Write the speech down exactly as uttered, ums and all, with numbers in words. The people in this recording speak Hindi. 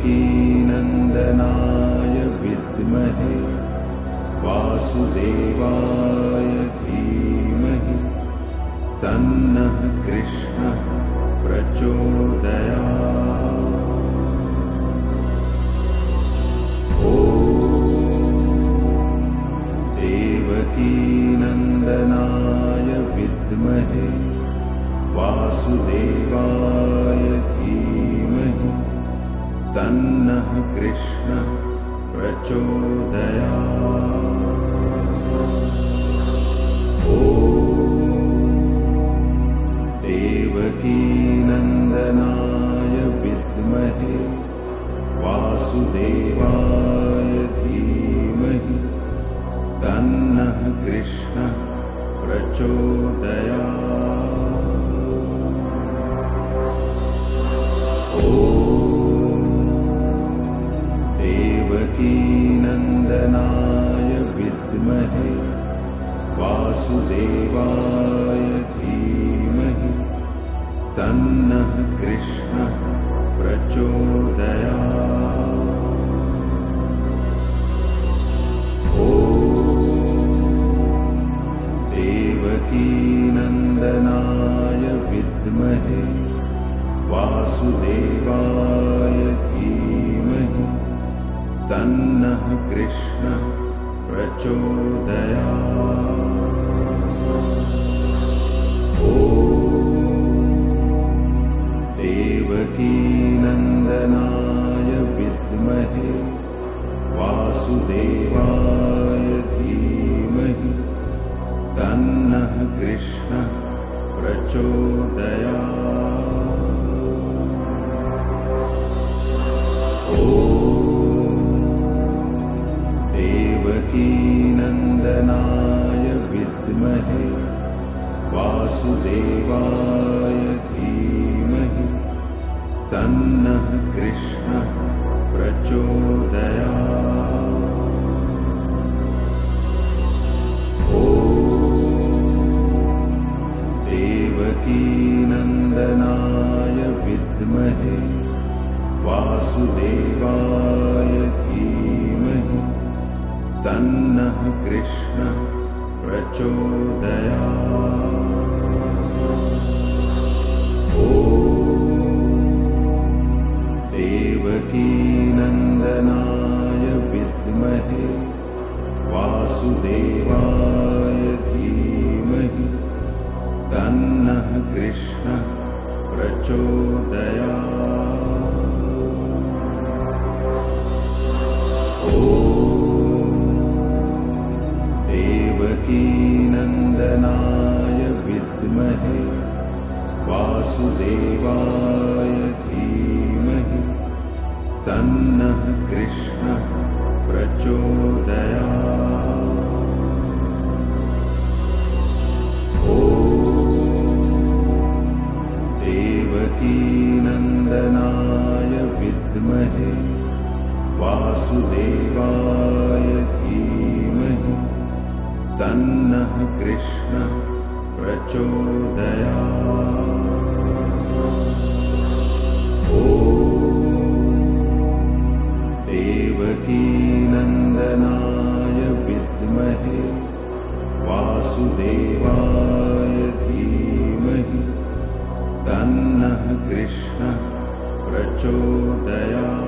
देवकीनन्दनाय विद्महे वासुदेवाय धीमहि तन्नः कृष्णः प्रचोदयात्। ॐ देवकीनन्दनाय विद्महे वासुदेवाय धीमहि तन्नः कृष्णः प्रचोदयात्। ॐ देवकीनन्दनाय विद्महे वासुदेवाय धीमहि तन्नः कृष्णः प्रचोदयात्। ॐ देवकीनन्दनाय विद्महे वासुदेवाय धीमहि तन्नः कृष्णः प्रचोदयात्। ॐ देवकीनन्दनाय विद्महे वासुदेवाय धीमहि तन्नः कृष्णः प्रचोदयात्। ॐ देवकीनन्दनाय विद्महे वासुदेवाय धीमहि तन्नः कृष्णः प्रचोदयात्। ॐ देवकीनन्दनाय विद्महे वासुदेवाय धीमहि तन्नः कृष्णः प्रचोदयात्। ॐ देवकीनन्दनाय विद्महे वासुदेवाय धीमहि तन्नः कृष्णः प्रचोदयात्। ॐ देवकीनन्दनाय विद्महे वासुदेवाय धीमहि तन्नः कृष्णः प्रचोदयात्। ॐ देवकीनन्दनाय विद्महे वासुदेवाय धीमहि तन्नः कृष्णः प्रचोदयात्। ॐ देवकीनन्दनाय विद्महे वासुदेवाय धीमहि तन्नः कृष्णः प्रचोदयात्। ॐ देवकीनन्दनाय विद्महे वासुदेवाय धीमहि तन्नः कृष्णः प्रचोदयात्।